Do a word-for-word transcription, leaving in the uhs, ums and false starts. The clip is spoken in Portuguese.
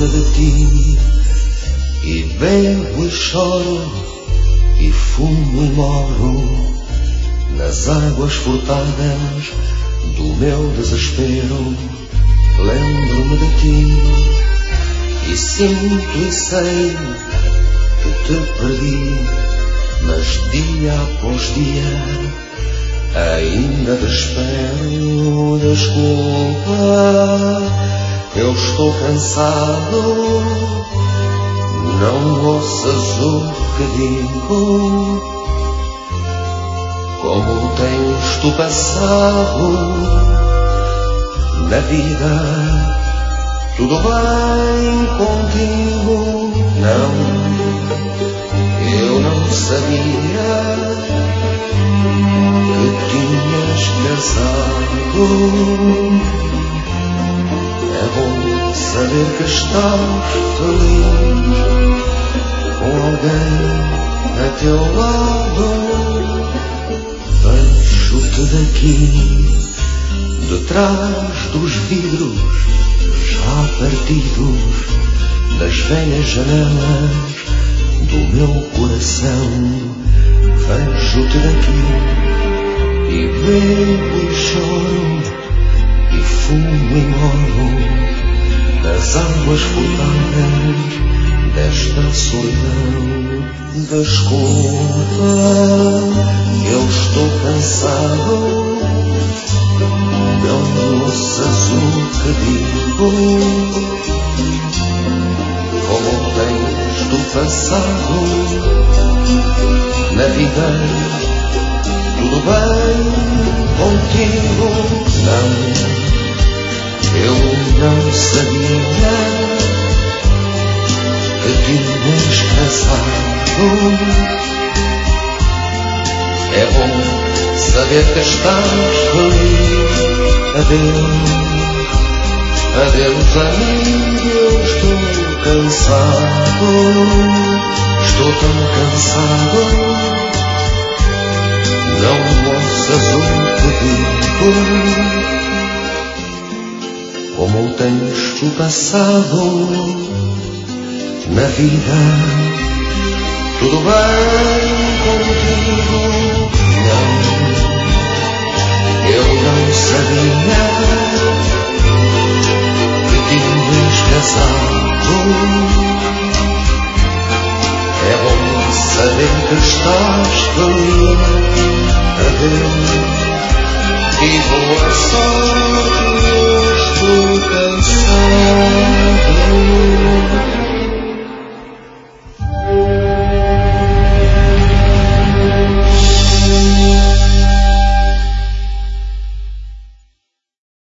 de ti. E bebo e choro, e fumo e moro nas águas furtadas do meu desespero. Lembro-me de ti e sinto e sei que te perdi, mas dia após dia ainda te espero. Desculpa, eu estou cansado, não ouças o que digo. Como tens tu passado na vida? Tudo bem contigo? Não, eu não sabia que tinhas casado. É bom saber que estás feliz com alguém a teu lado. Vejo-te daqui, de trás dos vidros já partidos, das velhas janelas do meu coração. Vejo-te daqui e bebo e choro, e fumo e moro nas águas furtadas desta solidão. Desculpa, eu estou cansado, não ouças o que digo. Como tens tu passado na vida? Tudo bem contigo? Não, eu não sabia que tinhas casado. É bom saber que estás feliz. Adeus, adeus amigo, eu estou cansado, estou tão cansado. Não ouças o que digo. Como tens tu passado na vida? Tudo bem contigo? Não, eu não sabia que tinhas casado. É bom saber que estás feliz. Adeus e boa sorte, eu estou